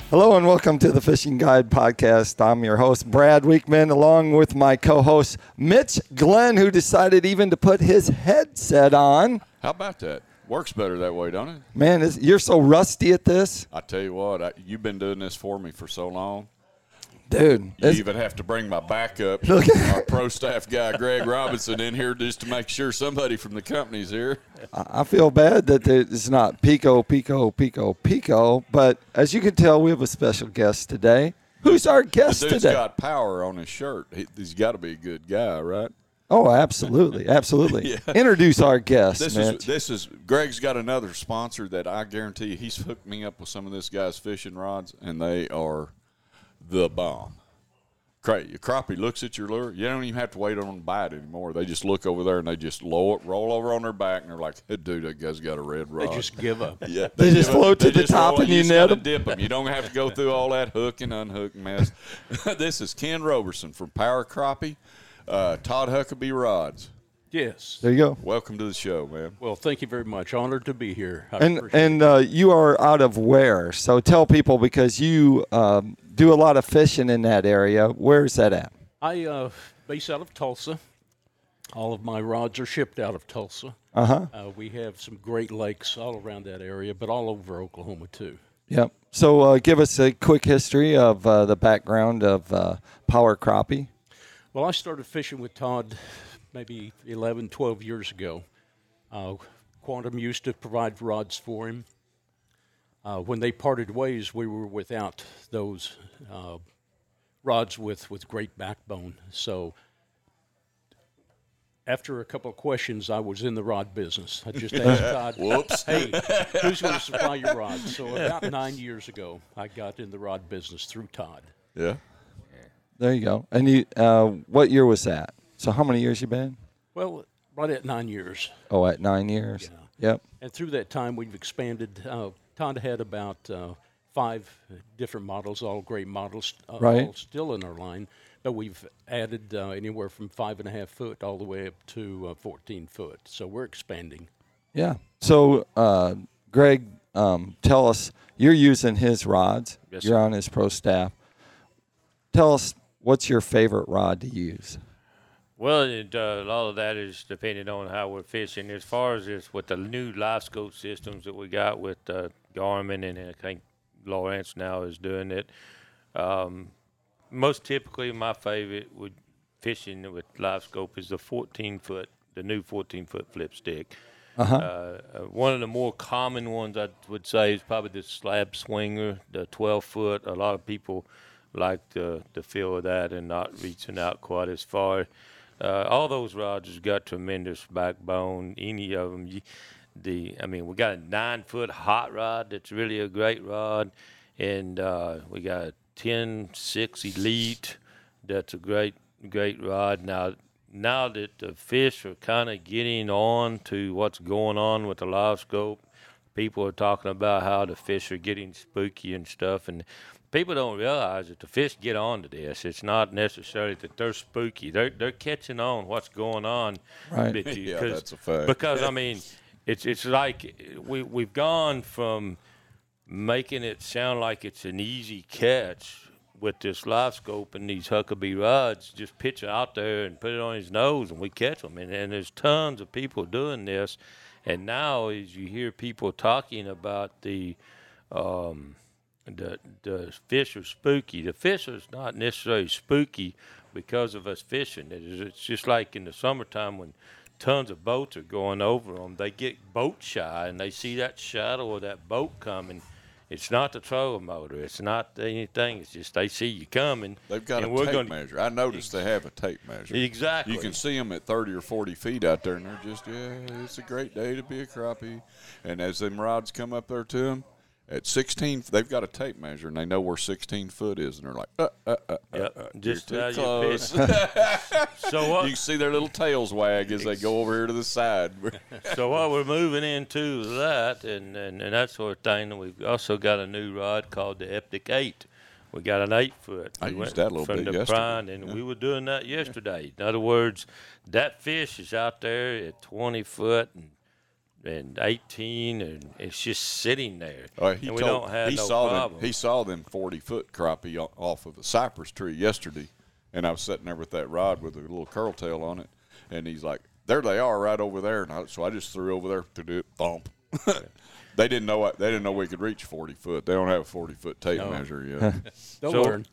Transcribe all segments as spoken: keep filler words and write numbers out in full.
Hello and welcome to the Fishing Guide Podcast. I'm your host, Brad Weekman, along with my co-host, Mitch Glenn, who decided even to put his headset on. How about that? Works better that way, don't it? Man, this, you're so rusty at this. I tell you what, I, you've been doing this for me for so long. Dude. You even have to bring my backup, our pro staff guy, Greg Robinson, in here just to make sure somebody from the company's here. I feel bad that it's not Pico, Pico, Pico, Pico, but as you can tell, we have a special guest today. Who's our guest The dude's today? got power on his shirt. He, he's got to be a good guy, right? Oh, absolutely, absolutely. Yeah. Introduce our guest, This Mitch. is this is Greg's got another sponsor that I guarantee you he's hooked me up with some of this guy's fishing rods, and they are the bomb. Cra- Your crappie looks at your lure. You don't even have to wait on them to bite anymore. They just look over there and they just low it, roll over on their back, and they're like, hey, dude, that guy's got a red rod. They just give up. Yeah, They just give up. float to They the just top roll and it. you just net gotta 'em. dip them. You don't have to go through all that hook and unhook mess. This is Ken Roberson from Power Crappie, uh, Todd Huckabee Rods. Yes. There you go. Welcome to the show, man. Well, thank you very much. Honored to be here. I And appreciate and uh, you are out of where? So tell people, because you um, do a lot of fishing in that area. Where's that at? I uh, base out of Tulsa. All of my rods are shipped out of Tulsa. Uh-huh. Uh, we have some great lakes all around that area, but all over Oklahoma, too. Yep. So uh, give us a quick history of uh, the background of uh, Power Crappie. Well, I started fishing with Todd maybe eleven, twelve years ago. Uh, Quantum used to provide rods for him. Uh, when they parted ways, we were without those uh, rods with, with great backbone. So after a couple of questions, I was in the rod business. I just asked Todd, Whoops. hey, who's going to supply your rods? So about nine years ago, I got in the rod business through Todd. Yeah. There you go. And you, uh, what year was that? So how many years you been? Well, right at nine years. Oh, at nine years. Yeah. Yep. And through that time, we've expanded. Uh, Todd had about uh, five different models, all great models, uh, Right. all still in our line. But we've added uh, anywhere from five and a half foot all the way up to uh, fourteen foot. So we're expanding. Yeah. So, uh, Greg, um, tell us, you're using his rods. Yes, You're sir. on his pro staff. Tell us, what's your favorite rod to use? Well, it, uh, a lot of that is depending on how we're fishing. As far as this, with the new live scope systems that we got with uh, Garmin, and I think Lawrence now is doing it. Um, most typically, my favorite would fishing with live scope is the fourteen foot, the new fourteen foot flip stick. Uh-huh. Uh, uh, one of the more common ones I would say is probably the slab swinger, the twelve foot. A lot of people like the the feel of that and not reaching out quite as far. Uh, all those rods has got tremendous backbone. Any of them, you, the I mean, we got a nine foot hot rod that's really a great rod, and uh, we got a ten six Elite that's a great great rod. Now, now that the fish are kind of getting on to what's going on with the live scope, people are talking about how the fish are getting spooky and stuff, and people don't realize that the fish get on to this. It's not necessarily that they're spooky. They're they're catching on what's going on. Right. But you- Yeah, 'cause- that's a fact. Because I mean, it's it's like we we've gone from making it sound like it's an easy catch with this live scope and these Huckabee rods, just pitch it out there and put it on his nose and we catch them. And, and there's tons of people doing this. And now, as you hear people talking about the um, the the fish are spooky, the fish is not necessarily spooky because of us fishing. It is, it's just like in the summertime when tons of boats are going over them, they get boat shy and they see that shadow of that boat coming. It's not the trolling motor. It's not anything. It's just they see you coming. They've got and a we're tape gonna, measure. I noticed they have a tape measure. Exactly. You can see them at thirty or forty feet out there, and they're just, yeah, it's a great day to be a crappie. And as them rods come up there to them, at sixteen, they've got a tape measure, and they know where sixteen foot is, and they're like, uh, uh, uh, Yep. uh, uh, Just you're how too you close. fish. So what? You can see their little tails wag as they go over here to the side. So what we're moving into that and, and, and that sort of thing, and we've also got a new rod called the Eptic eight. We got an eight foot. I We used went that a little from bit the yesterday. prime, and Yeah. we were doing that yesterday. In other words, that fish is out there at twenty foot and and eighteen, and it's just sitting there. Uh, he and we told, don't have he no saw problem. Them, he saw them forty-foot crappie o- off of a cypress tree yesterday, and I was sitting there with that rod with a little curl tail on it, and he's like, there they are right over there. And I, so I just threw over there to do it, thump. They didn't know what, they didn't know we could reach forty foot. They don't have a forty foot tape No. measure yet. They'll So- learn.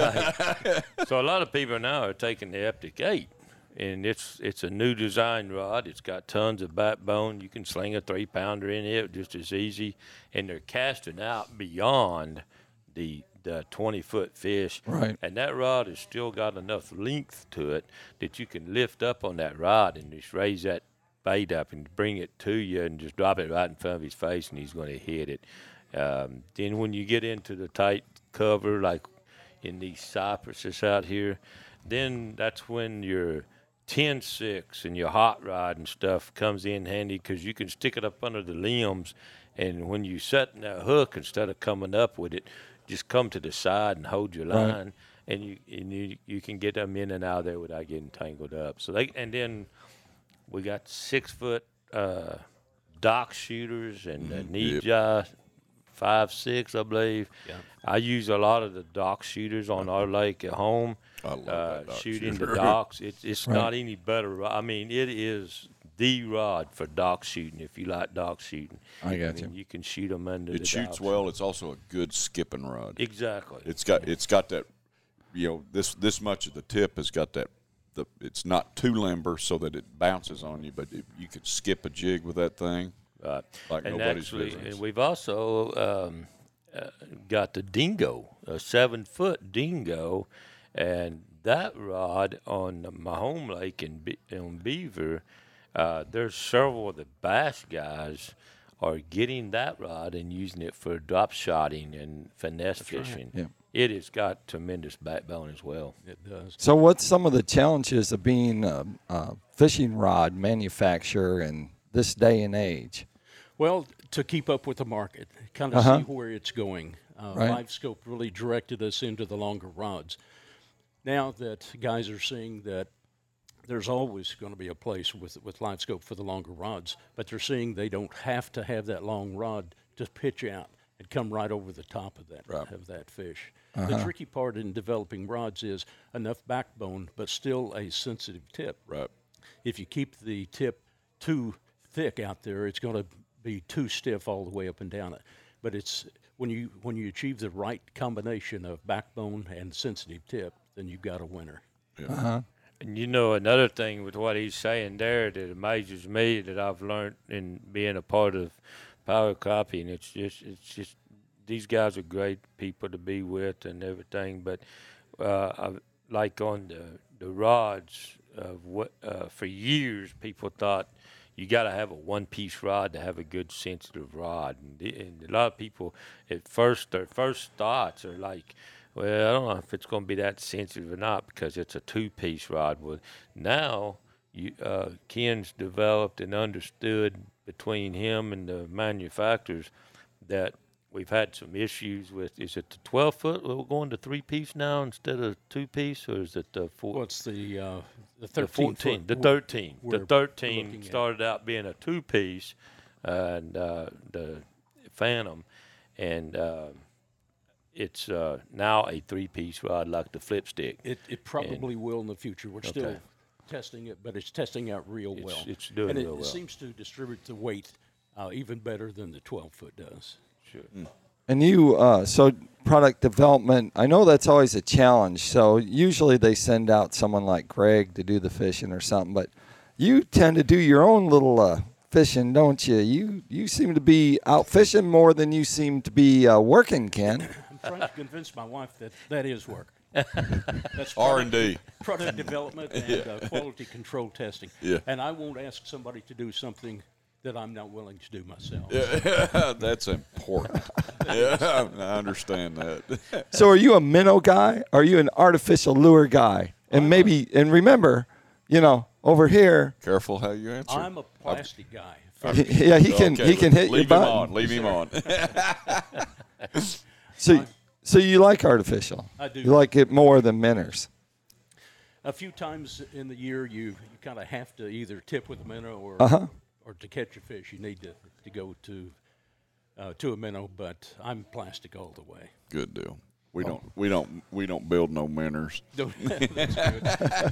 Uh, so a lot of people now are taking the Eptic eight, and it's it's a new design rod. It's got tons of backbone. You can sling a three pounder in it just as easy, and they're casting out beyond the the twenty foot fish. Right. And that rod has still got enough length to it that you can lift up on that rod and just raise that bait up and bring it to you and just drop it right in front of his face, and he's going to hit it. Um, then when you get into the tight cover, like in these cypresses out here, then that's when your ten six and your hot rod and stuff comes in handy, because you can stick it up under the limbs, and when you set in that hook, instead of coming up with it, just come to the side and hold your line, Right. and you and you, you can get them in and out of there without getting tangled up. So they and then we got six foot uh, dock shooters and uh, knee Yep. jai, five six, I believe. Yeah. I use a lot of the dock shooters on our lake at home. I love uh, that dock shooting shooter. the docks. It's it's Right. not any better. I mean, it is the rod for dock shooting. If you like dock shooting, I got mean, you. You can shoot them under It the shoots docks. well. It's also a good skipping rod. Exactly. It's got it's got that, you know, this this much of the tip has got that. The, it's not too limber so that it bounces on you, but it, you could skip a jig with that thing. Right. Like and nobody's actually, business. and we've also um, uh, got the dingo, a seven foot dingo, and that rod on my home lake in Be- on Beaver. Uh, there's several of the bass guys are getting that rod and using it for drop shotting and finesse fishing. Yeah. It has got tremendous backbone as well. It does. So, what's some of the challenges of being a, a fishing rod manufacturer in this day and age? Well, to keep up with the market, kind of Uh-huh. see where it's going. Uh, Right. LiveScope really directed us into the longer rods. Now that guys are seeing that there's always going to be a place with with LiveScope for the longer rods, but they're seeing they don't have to have that long rod to pitch out and come right over the top of that Right. of that fish. The tricky part in developing rods is enough backbone, but still a sensitive tip. Right. If you keep the tip too thick out there, it's going to be too stiff all the way up and down it. But it's when you when you achieve the right combination of backbone and sensitive tip, then you've got a winner. And you know, another thing with what he's saying there that amazes me that I've learned in being a part of Power Copy, and it's just it's just these guys are great people to be with and everything. But uh, I, like on the the rods, of what uh, for years people thought you got to have a one piece rod to have a good sensitive rod, and, the, and a lot of people at first their first thoughts are like, well, I don't know if it's going to be that sensitive or not because it's a two-piece rod. Well, now you, uh, Ken's developed and understood between him and the manufacturers that we've had some issues with. Is it the twelve foot? We're going to three-piece now instead of two-piece, or is it the four? Well, it's the uh, the the thirteen fourteen, foot the we're- thirteen. we're The thirteen looking at. started out being a two-piece, and uh, the Phantom, and uh, it's uh, now a three-piece rod like the flip stick. It, it probably will in the future. We're still Okay. testing it, but it's testing out real It's- well. it's doing and it, real it well. seems to distribute the weight uh, even better than the twelve foot does. Sure. And you, uh, so product development, I know that's always a challenge. So usually they send out someone like Greg to do the fishing or something, but you tend to do your own little uh, fishing, don't you? You you seem to be out fishing more than you seem to be uh, working, Ken. I'm trying to convince my wife that that is work. That's R and D. product development and uh, quality control testing. Yeah. And I won't ask somebody to do something that I'm not willing to do myself. Yeah, that's important. Yeah, I understand that. So are you a minnow guy? Are you an artificial lure guy? And maybe, and remember, you know, over here, Careful how you answer. I'm a plastic guy. yeah, he can Okay, he can hit leave your him button. on. Leave him on. So so you like artificial? I do. You like it more than minnows? A few times in the year, you, you kind of have to either tip with a minnow or Uh-huh. or to catch a fish, you need to, to go to uh, to a minnow. But I'm plastic all the way. Good deal. We oh. don't we don't we don't build no minnows. That's good.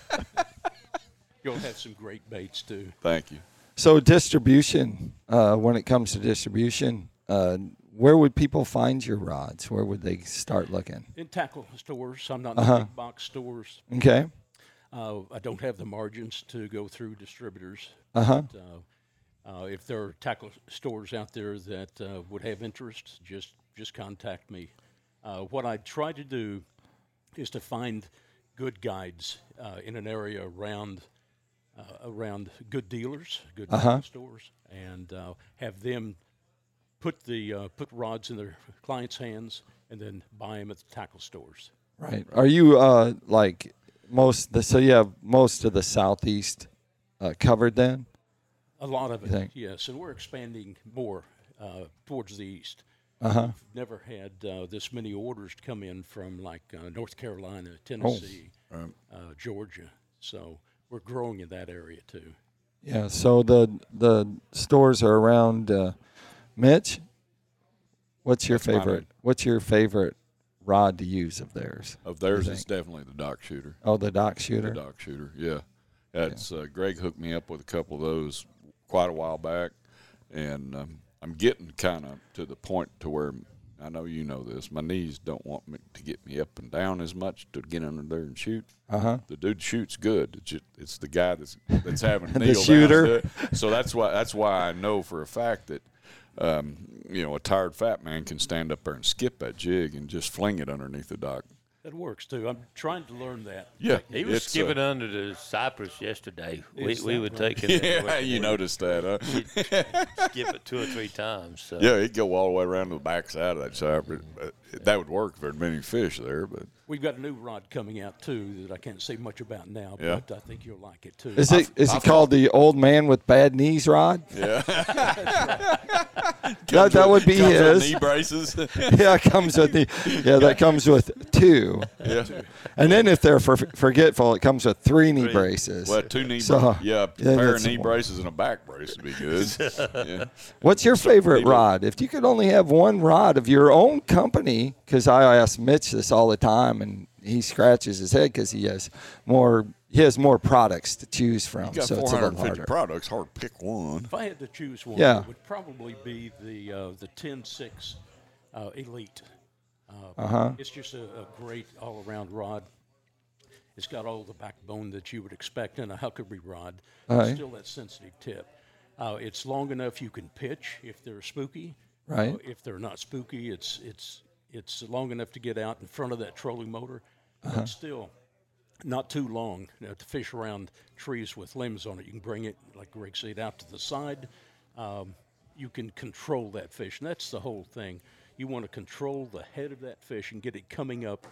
You'll have some great baits too. Thank you. So distribution, uh, when it comes to distribution, uh, where would people find your rods? Where would they start looking? In tackle stores. I'm not in Uh-huh. the big box stores. Okay. Uh, I don't have the margins to go through distributors. Uh-huh. But, uh, uh, if there are tackle stores out there that uh, would have interest, just just contact me. Uh, what I try to do is to find good guides uh, in an area around uh, around good dealers, good Uh-huh. tackle stores, and uh, have them put the uh, put rods in their clients' hands and then buy them at the tackle stores. Right. Are you uh, like most? The, so you have most of the southeast uh, covered then? A lot of You it, think? yes, and we're expanding more uh, towards the east. Uh huh. We've never had uh, this many orders come in from like uh, North Carolina, Tennessee, Right. uh, Georgia. So we're growing in that area too. Yeah. So the the stores are around. Uh, Mitch, what's your That's mine. favorite? What's your favorite rod to use of theirs? Of theirs, You it's definitely the dock shooter. Oh, the dock shooter. The dock shooter, yeah. That's uh, Greg hooked me up with a couple of those quite a while back, and um, I'm getting kind of to the point to where I know you know this. My knees don't want me to get me up and down as much to get under there and shoot. Uh huh. The dude shoots good. It's, just, it's the guy that's that's having The kneel down shooter. to it. So that's why that's why I know for a fact that um, you know a tired fat man can stand up there and skip that jig and just fling it underneath the dock. That works too. I'm trying to learn that. Yeah, He was it's, skipping uh, under the cypress yesterday. We Is we that were right? taking it. Yeah, you noticed that, huh? He'd skip it two or three times. So. Yeah, he'd go all the way around to the back side of that cypress. Uh, That would work if there were many fish there, but We've got a new rod coming out too that I can't say much about now, Yeah. but I think you'll like it too. Is it is I it called the old man with bad knees rod? yeah. That, that would be Comes with his. knee braces. Yeah, it comes with the yeah. That comes with two, yeah. and then if they're for, forgetful, it comes with three knee Three. braces. Well, two knee So, braces. Yeah, a yeah, pair of that's knee more. braces and a back brace would be good. Yeah. What's your favorite maybe- rod? If you could only have one rod of your own company, because I ask Mitch this all the time, and he scratches his head because he has more. He has more products to choose from, You got so four it's a hundred little fifty harder. products. Hard to pick one. If I had to choose one, Yeah. it would probably be the uh, the ten six uh, Elite. Uh, Uh-huh. It's just a, a great all-around rod. It's got all the backbone that you would expect in a huckleberry rod. Right. It's still that sensitive tip. Uh, it's long enough you can pitch if they're spooky. Right. Uh, if they're not spooky, it's it's it's long enough to get out in front of that trolling motor, Uh-huh. but still not too long you know, to fish around trees with limbs on it. You can bring it, like Greg said, out to the side. Um, you can control that fish, and that's the whole thing. You want to control the head of that fish and get it coming up.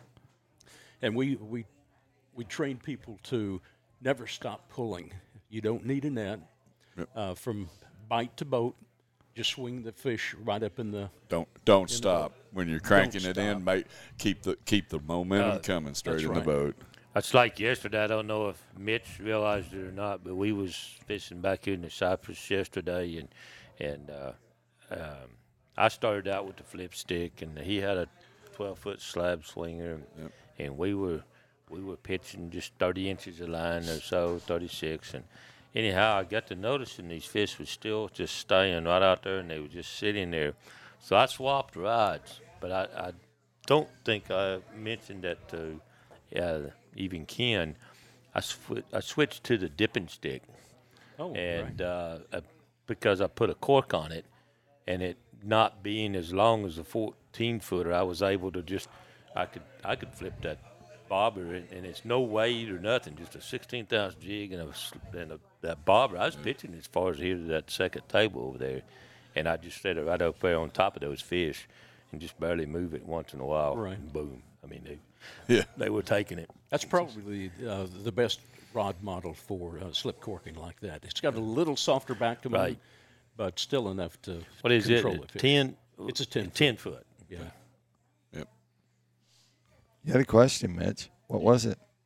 And we we we train people to never stop pulling. You don't need a net. Uh, from bite to boat, just swing the fish right up in the. Don't don't stop when you're cranking Don't it in. stop. Make keep the keep the momentum Uh, coming straight that's in right. the boat. It's like yesterday. I don't know if Mitch realized it or not, but we was fishing back here in the Cypress yesterday, and and uh, um, I started out with the flip stick, and he had a twelve foot slab swinger, and, Yep. and we were we were pitching just thirty inches of line or so, thirty-six, and anyhow, I got to noticing these fish were still just staying right out there, and they were just sitting there. So I swapped rods, but I, I don't think I mentioned that to uh, even Ken. I, sw- I switched to the dipping stick, Oh, and right. uh, uh, because I put a cork on it, and it not being as long as a fourteen footer, I was able to just I could I could flip that bobber, and, and it's no weight or nothing, just a sixteen thousand jig and a s- and a, that bobber. I was pitching as far as here to that second table over there, and I just set it right up there on top of those fish, and just barely move it once in a while. Right. And boom. I mean, they Yeah. they were taking it. That's probably uh, the best rod model for uh, slip corking like that. It's got a little softer back to it, Right. but still enough to What is it? control it. Ten. It's a ten foot. Ten foot. Yeah. Yep. You had a question, Mitch. What was it?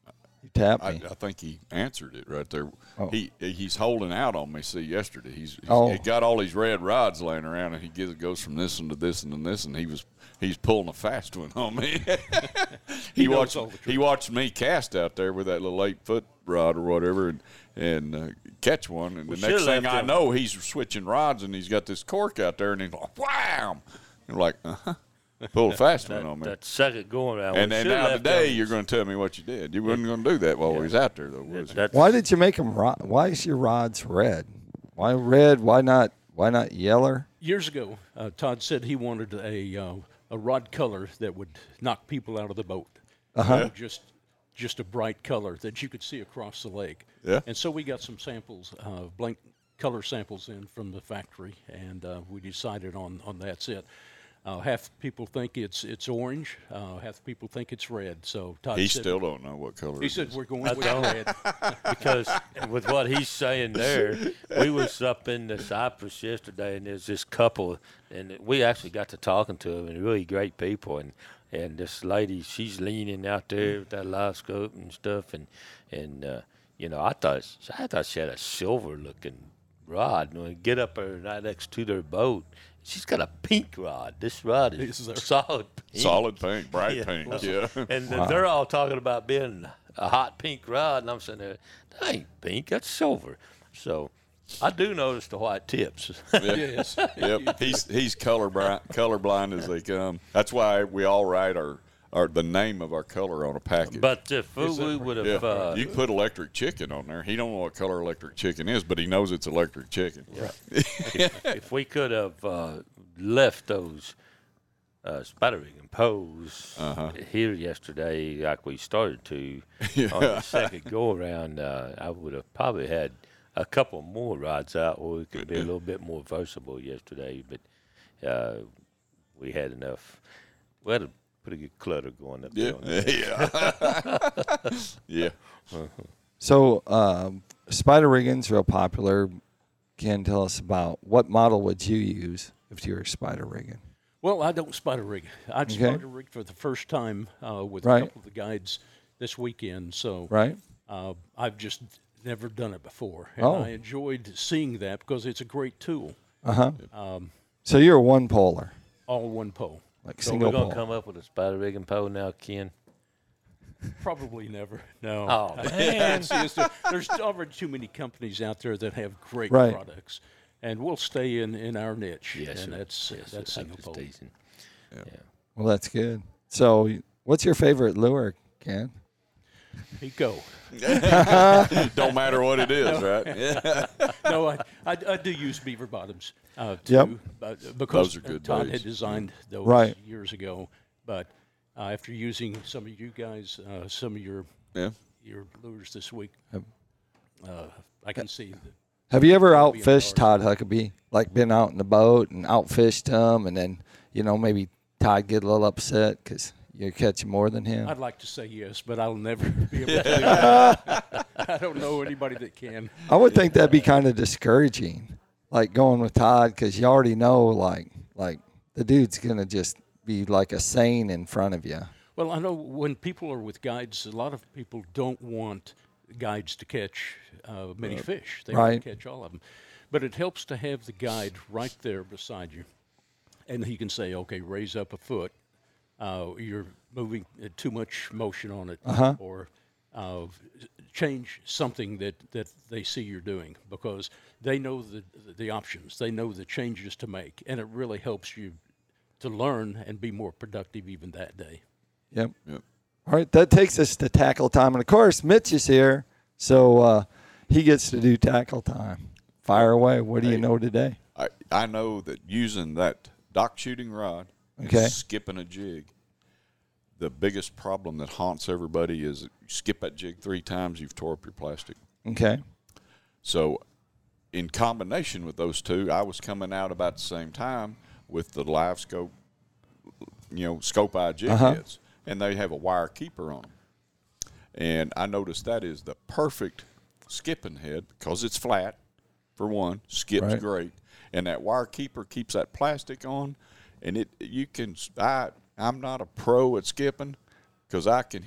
You tapped I, me. I think he answered it right there. Oh. He he's holding out on me. See, yesterday he's, he's Oh. he got all these red rods laying around, and he gives, goes from this one to this one to this, and he was he's pulling a fast one on me. he, He knows watched all the he watched me cast out there with that little eight foot rod or whatever, and and uh, catch one, and We the next should've thing left I him. know, he's switching rods, and he's got this cork out there, and he's like, wham! And like, uh-huh. Pulled a fast one That, on me. that second going around. And we then should've now left today, him. you're going to tell me what you did. You wasn't going to do that while we was out there, though, was you? That's, Why did you make them? Ro- why is your rods red? Why red? Why not? Why not yeller? Years ago, uh, Todd said he wanted a uh, a rod color that would knock people out of the boat. Uh-huh. You know, just just a bright color that you could see across the lake. Yeah. And so we got some samples, uh, blank color samples in from the factory, and uh, we decided on on that's it. Uh, half people think it's it's orange. Uh, half people think it's red. So Todd He said, still don't know what color he it said is. we're going with red. because with what he's saying there, we was up in the Cypress yesterday, and there's this couple, and we actually got to talking to them, and really great people, and and this lady, she's leaning out there with that live scope and stuff, and and uh, you know, I thought I thought she had a silver looking rod, and when we get up there right next to their boat, she's got a pink rod. This rod is Is there- solid pink. Solid pink, bright Yeah. pink, yeah. And then they're all talking about being a hot pink rod, and I'm sitting there, that ain't pink, that's silver. So I do notice the white tips. Yes. Yep, he's he's colorblind, colorblind as they come. That's why we all write our, our the name of our color on a package. But if Is that we right? would yeah, have, uh, you can put electric chicken on there. He don't know what color electric chicken is, but he knows it's electric chicken. if we could have uh, left those uh, spider rig and pose Uh-huh. here yesterday, like we started to on the second go around, uh, I would have probably had a couple more rods out where we could be a little bit more versatile yesterday. But uh, we had enough. We had a pretty good clutter going up Yeah, there. on that. yeah, yeah. So um, spider rigging's real popular. Ken, tell us about what model would you use if you were spider rigging? Well, I don't spider rig. I Okay. spider rigged for the first time uh, with Right. a couple of the guides this weekend. So Right? uh, I've just never done it before, and Oh. I enjoyed seeing that because it's a great tool. Uh huh. Um, So you're a one polar, all one pole. like So single we're gonna pole. come up with a spider rig and pole now, Ken. Probably never. No. Oh, man. See, it's the- there's already too many companies out there that have great Right. products, and we'll stay in, in our niche. Yes, and sir. that's Yes, that's sir. I'm single just pole. teasing. Well, that's good. So, what's your favorite lure, Ken? Pico. Don't matter what it is, right? Yeah. No, I, I, I do use beaver bottoms uh, too, Yep. but because Those are good Todd days. had designed those Right. years ago. But uh, after using some of you guys, uh, some of your Yeah. your lures this week, uh, I can see that. Have you ever That'll be outfished Todd embarrassing. Huckabee? Like been out in the boat and outfished him, and then you know maybe Todd get a little upset because you're catching more than him. I'd like to say yes, but I'll never be able to do that. I don't know anybody that can. I would think that'd be kind of discouraging, like going with Todd, because you already know, like, like the dude's gonna just be like a saint in front of you. Well, I know when people are with guides, a lot of people don't want guides to catch uh, many fish. They want Right. to catch all of them. But it helps to have the guide right there beside you. And he can say, okay, raise up a foot. Uh, you're moving uh, too much motion on it. Uh-huh. Or uh, change something that, that they see you're doing, because they know the, the options. They know the changes to make. And it really helps you to learn and be more productive even that day. Yep. Yep. All right, that takes us to tackle time, and of course Mitch is here, so uh, he gets to do tackle time. Fire away. What do you Hey. know today? I, I know that using that dock shooting rod, and Okay. skipping a jig, the biggest problem that haunts everybody is you skip that jig three times, you've tore up your plastic. Okay. So in combination with those two, I was coming out about the same time with the live scope, you know, scope eye jig Uh-huh. heads, and they have a wire keeper on them. And I noticed that is the perfect skipping head because it's flat, for one, skips Right. great, and that wire keeper keeps that plastic on, and it you can I I'm not a pro at skipping because I can hit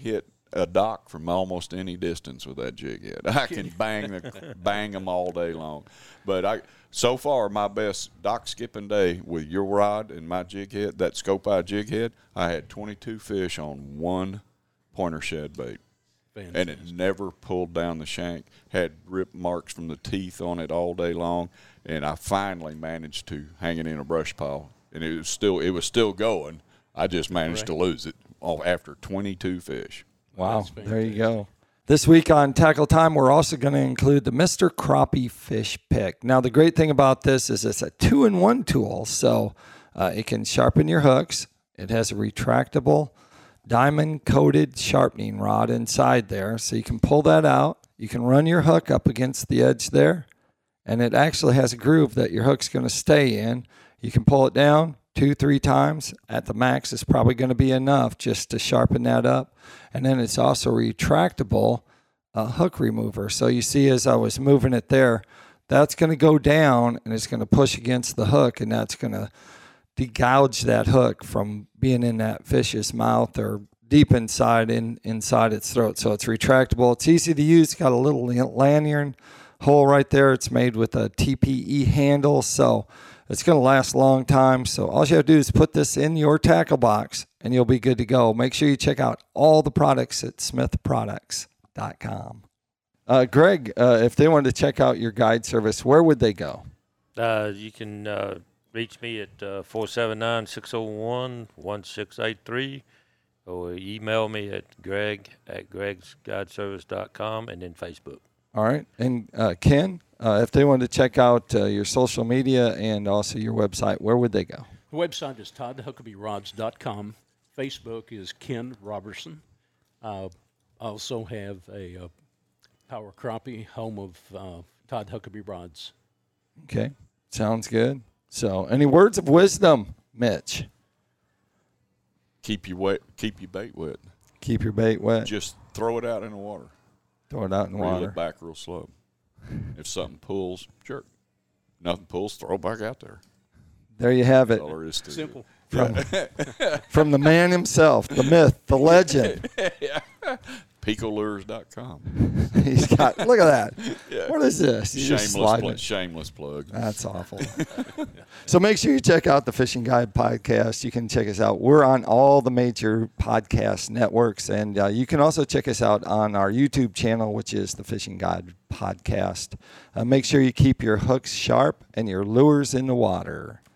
a dock from almost any distance with that jig head. I can bang the, bang them all day long. But I so far my best dock skipping day with your rod and my jig head, that scope eye jig head, I had twenty-two fish on one pointer shad bait. Fantastic. And it never pulled down the shank. Had rip marks from the teeth on it all day long, and I finally managed to hang it in a brush pile, and it was still it was still going. I just managed to lose it all after twenty-two fish. Wow, there you go. This week on Tackle Time, we're also going to include the Mister Crappie Fish Pick. Now, the great thing about this is it's a two-in-one tool, so uh, it can sharpen your hooks. It has a retractable, diamond-coated sharpening rod inside there, so you can pull that out. You can run your hook up against the edge there, and it actually has a groove that your hook's going to stay in. You can pull it down two, three times. At the max, it's probably going to be enough just to sharpen that up. And then it's also retractable uh, hook remover. So you see as I was moving it there, that's going to go down, and it's going to push against the hook, and that's going to degouge that hook from being in that fish's mouth or deep inside in inside its throat. So it's retractable. It's easy to use. It's got a little lanyard hole right there. It's made with a T P E handle, so it's going to last a long time. So all you have to do is put this in your tackle box, and you'll be good to go. Make sure you check out all the products at smith products dot com. Uh, Greg, uh, if they wanted to check out your guide service, where would they go? Uh, you can uh, reach me at uh, four seven nine, six oh one, one six eight three, or email me at greg at gregs guide service dot com, and then Facebook. All right. And uh, Ken, uh, if they wanted to check out uh, your social media and also your website, where would they go? The website is todd huckabee rods dot com. Facebook is Ken Robertson. Uh, I also have a uh, Power Crappie, home of uh, Todd Huckabee Rods. Okay. Sounds good. So any words of wisdom, Mitch? Keep your wet, keep your bait wet. Keep your bait wet. Just throw it out in the water. Throw it out in the Reel water. it back real slow. If something pulls, jerk. Nothing pulls, throw it back out there. There you have it. That's all there is to Simple. From, from the man himself, the myth, the legend. yeah. pico lures dot com. He's got, look at that. Yeah. What is this? You just Shameless, slide pl- it. shameless plug. That's awful. So make sure you check out the Fishing Guide podcast. You can check us out. We're on all the major podcast networks, and uh, you can also check us out on our YouTube channel, which is the Fishing Guide podcast. Uh, make sure you keep your hooks sharp and your lures in the water.